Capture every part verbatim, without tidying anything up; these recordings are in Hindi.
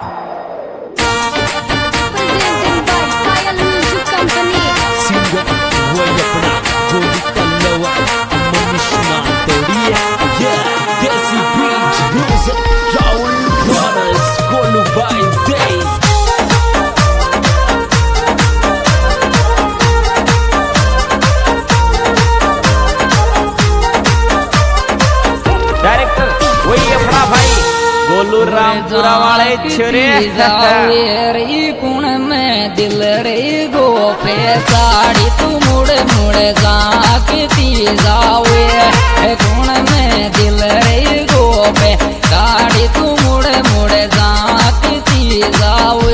रामपुरा वाले छोरे रे कुण में दिल रे गो पे साड़ी तू मुड़ मुड़ जाती जावे कुण में दिल रे गो पे साड़ी तू मुड़ मुड़ जाती जावे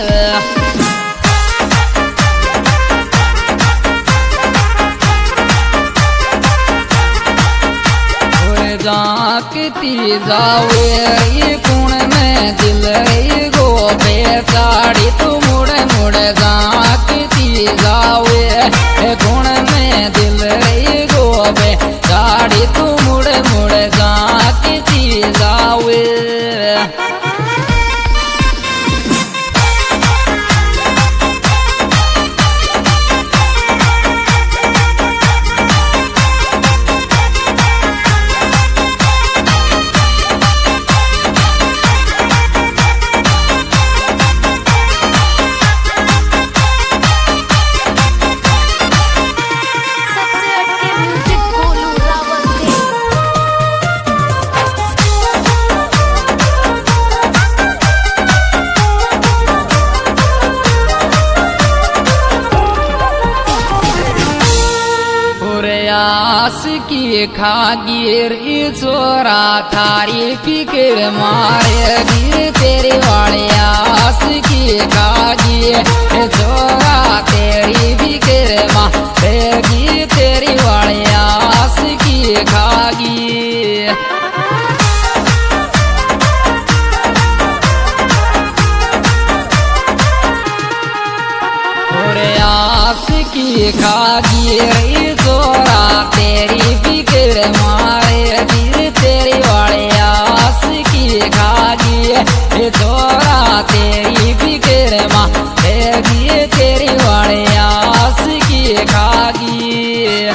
जाती जावे ये कुण में दिल रे गो पे साड़ी तू मुड़ मुड़ जाती जावे कुण में दिल रे गो पे साड़ी तू मुड़ मुड़ जाती जावे आस की खागिर चोरा थारी फिक्र मारे गिर तेरे वाले आस की खागिर चोरा तेरी फिक्र मारेगी तेरी वाले आस की खागिर आस की खागिर चोरा तेरी फिक्र मारे गिर तेरी वाले आस की खागिर चोरा तेरी फिक्र मारेगी तेरी वाले आस की खागिर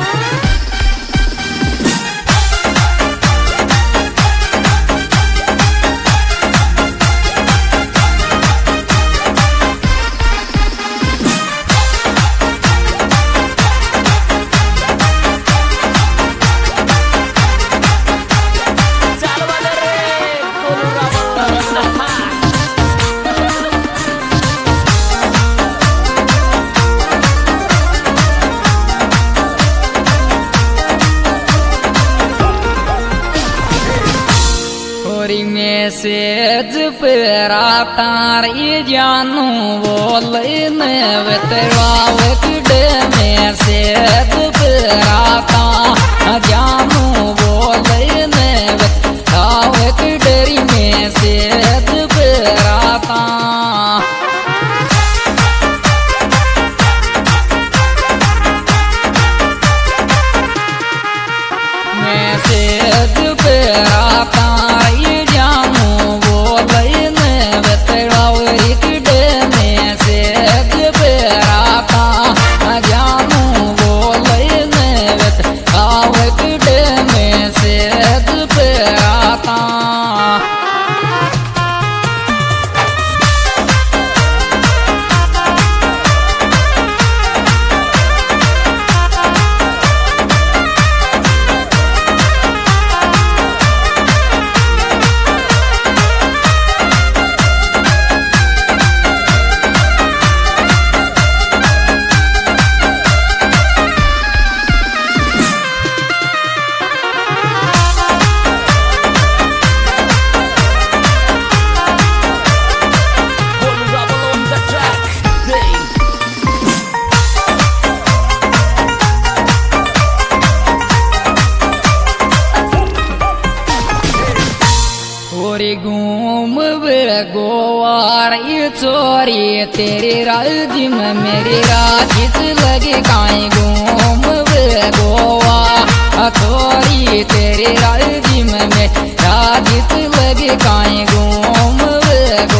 मैसेज पेरा तारी जानू बोल नवावत मैसेज पेरा ता जानू बोल नवावत डरी मैसेज पेरा ता मैसेज पेरा ता घूम गोवार चोरी तेरे राजी में मेरी राजित लगे काई घूम गोवा चोरी तेरे राजी में मेरी राजित लगे काई घूम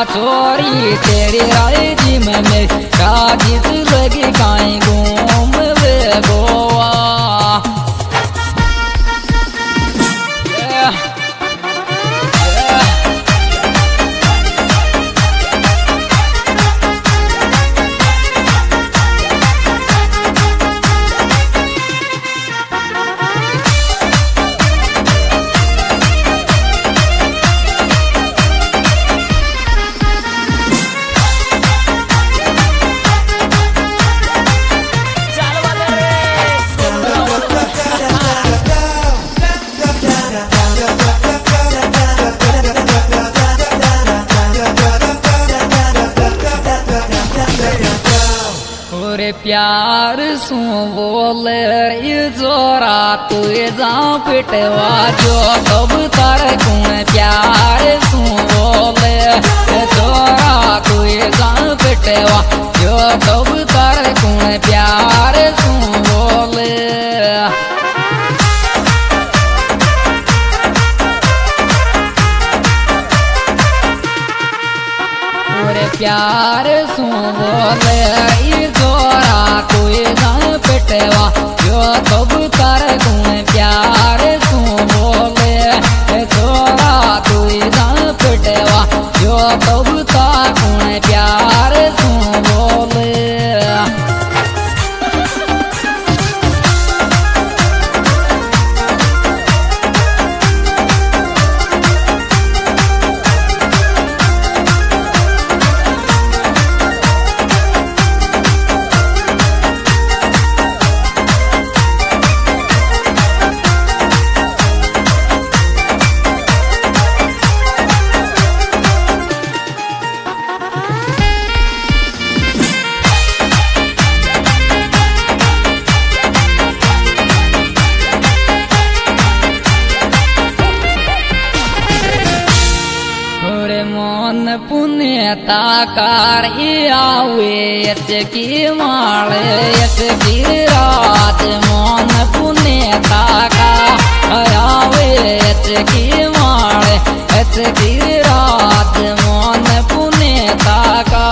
छोरी तेरी राय जी में मेरी काजित लगी काई घूम वे गोवा yeah. Yeah. प्यार सू बोले जोरा तू जा पिटवा जो कब तार गुण प्यार सू बोले जोरा तू जा पिटवा जो कब तार गुण प्यार सू बोले प्यार सू बोले जोरा तू जा पिटवा जो कब तार गुण प्यार सू बोले जोरा तू जा पिटवा जो कब तार गुण प्यार सू बोले पुण्यता कार आवे की माले की रात मोन पुण्यता का आवे की माले की रात मोन पुण्यता का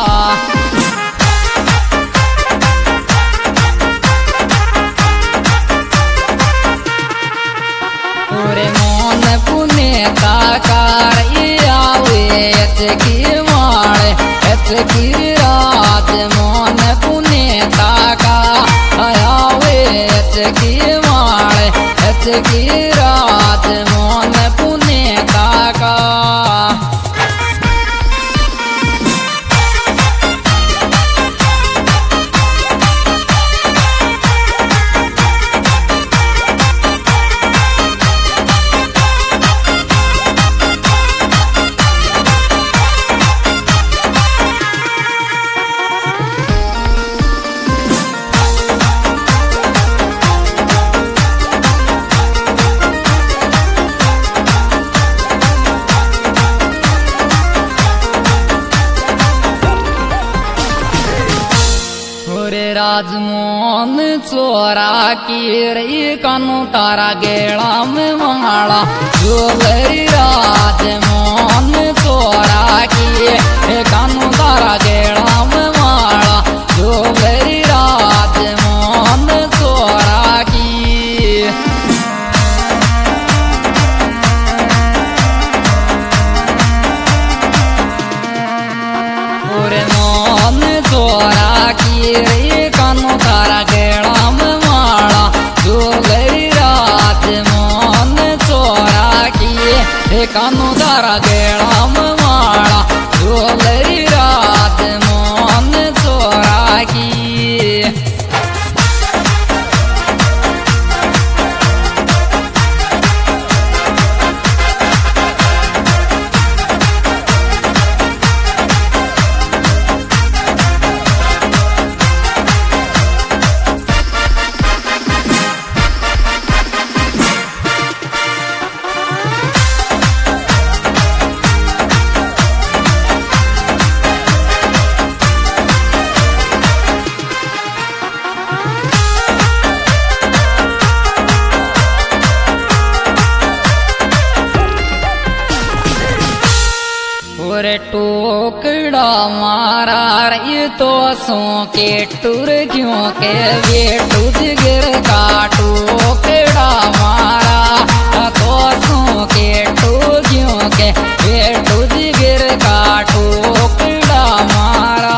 पूरे मोन पुण्यता कार की माले की रात मोन पुण्यता का आवे की माले की रात मोन पुण्यता का राजमोहन चोरा की रही कानू तारा गेड़ा में माला जोलरी राजमोहन चोरा की कानू तारा गेड़ा में माला जोलरी राजमोहन चोरा की पूरे मोहन चोरा की कानू तारा गेड़ा में माला जोलरी रात मोहन चोरा की कानू तारा गेड़ा में माला जोलरी रात मोहन चोरा की टोकड़ा मारा रे तो सो के टूर क्यों के बेटू जिगर का टोकड़ा मारा तो सो के टू क्यों के बेटू जिगर का टोकड़ा मारा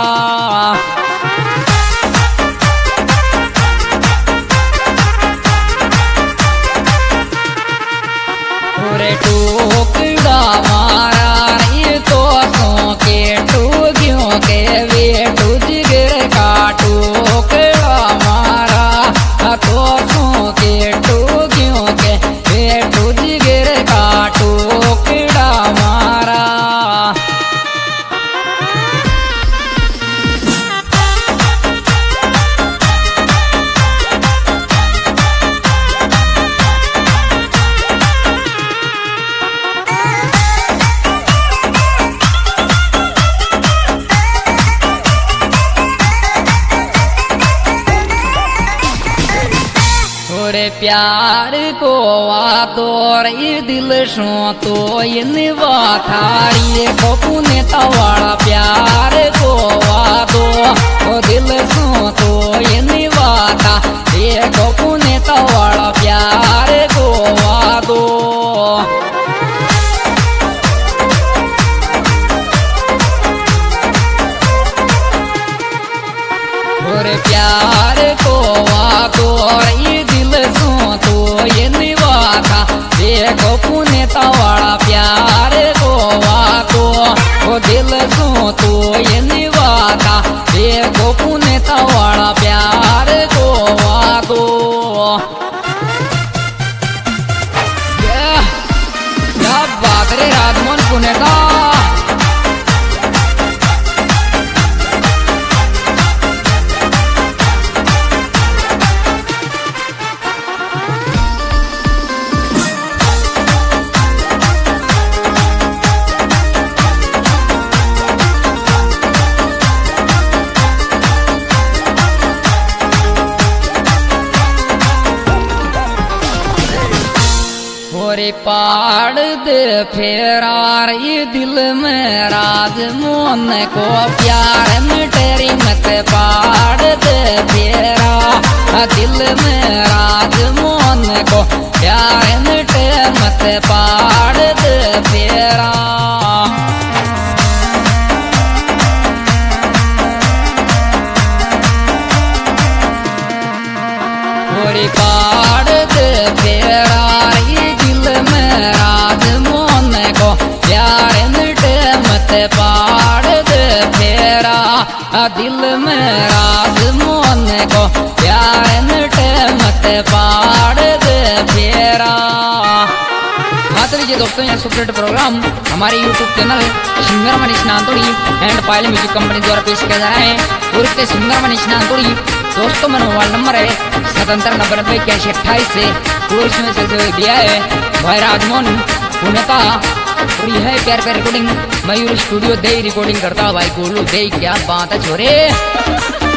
टोकड़ा मारा रे तो सो के टू क्यों के बेटू जिगर का टोकड़ा मारा तो सो के टू क्यों के बेटू जिगर का टोकड़ा मारा प्यार को वातो रे दिल शो तो इन वाथारी को पुने तवाड़ा प्यार को वातो ओ दिल शो तो इन वाथा ये को पुने तवाड़ा प्यार को वातो और प्यार को वातो रे दिल सो तो ये निवाता देखो पुने तवाड़ा प्यार को वातो ओ दिल सो तो ये निवाता देखो पुने तवाड़ा प्यार को वातो क्या बात रे राजमोहन पुणे का पाड़ दे फेरार ये दिल में राजमोहन को प्यार में तेरी मत पाड़ दे फेरा दिल में राजमोहन को प्यार में तेरी मत पाड़ दे फेरा पाड़ दे फेरा राजमोहन को प्यार मिटे मत पाड़ दे फेरा दिल में राजमोहन को प्यार मिटे मत पाड़ दे फेरा। हाँ तो लीजिए दोस्तों, यह सुपरहिट प्रोग्राम हमारे YouTube channel singer Manish Nandodi and Payal music company द्वारा पेश किया जा रहा है। और इसके सिंगर मनीष नांदोड़ी दोस्तों मेरा मोबाइल नंबर है सतहत्तर नब्बे नब्बे इक्यासी अट्ठाईस से और इसमें से दिया है भाई राजमोहन पुणे का। और यह है प्यार प्यार रिकॉर्डिंग मयूर स्टूडियो दे रिकॉर्डिंग करता भाई गोलू दे। क्या बात है छोरे।